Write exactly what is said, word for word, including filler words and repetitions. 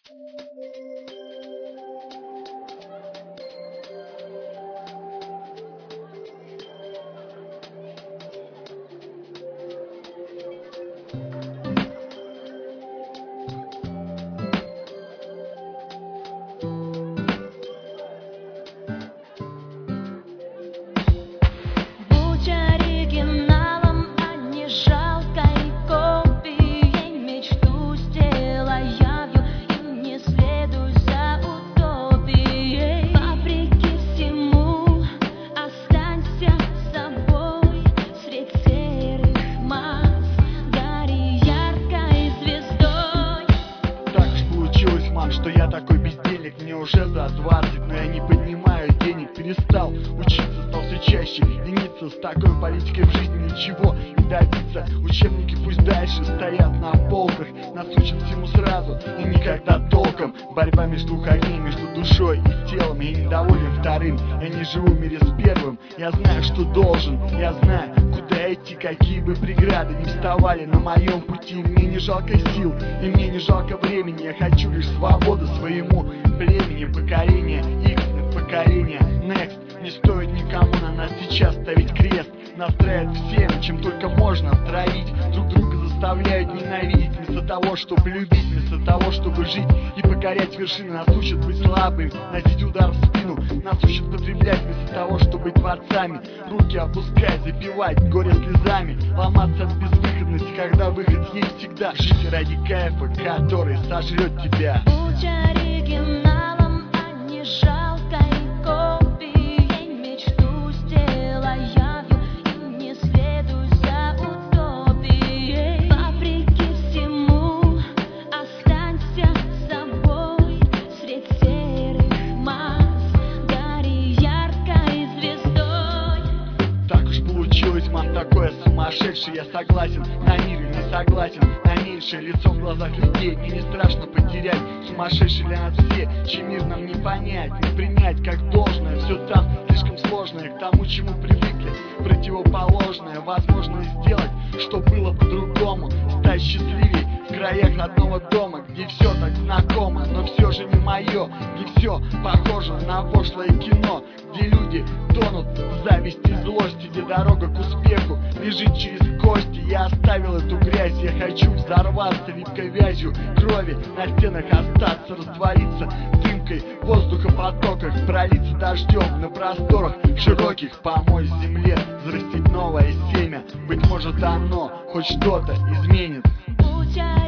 Что я такой бездельник, мне уже за двадцать, но я не поднимаю денег. Перестал учиться, стал все чаще лениться. С такой политикой в жизни ничего не добиться. Учебники пусть дальше стоят на полках, нас учат всему сразу и никогда толком. Борьба между двух огней, между душой и телом. Я недоволен вторым, я не живу в мире с первым. Я знаю, что должен, я знаю, куда идти. Какие бы преграды не вставали на моем пути, мне не жалко сил и мне не жалко времени. Я хочу лишь свободу своему племени. Поколение X, поколение Next. Не стоит никому на нас сейчас ставить крест. Нас травят всем, чем только можно травить. Друг друга заставляют ненавидеть. Вместо того, чтобы любить, вместо того, чтобы жить и покорять вершины. Нас учат быть слабыми, носить удар в спину. Нас учат потреблять вместо того, чтобы быть творцами. Руки опускать, запивать горе слезами. Ломаться от безвыходности, когда выход есть всегда. Жить ради кайфа, который сожрет тебя. Будь оригиналом, а не жалкой копией. Мечту сделай явью и не следуй за утопией. Вопреки всему останься собой. Средь серых масс гори яркой звездой. Так уж получилось, мам, такое сумасшедший. Я согласен, на мир не согласен. На меньшее лицо в глазах людей мне не страшно потерять. Сумасшедшие ли нас все, чей мир нам не понять, не принять как должное. Все там слишком сложное, к тому, чему привыкли, противоположное. Возможно сделать, что было по-другому. Стать счастливей в краях родного дома, где все так знакомо, но все же не мое. Где все похоже на пошлое кино, где люди тонут в зависти и злости, где дорога к успеху лежит через кости. Я оставил эту грязь, я хочу взорваться липкой вязью крови, на стенах остаться, раствориться дымкой в воздухопотоках, пролиться дождем на просторах широких, помочь земле взрастить новое семя. Быть может, оно хоть что-то изменит. Будь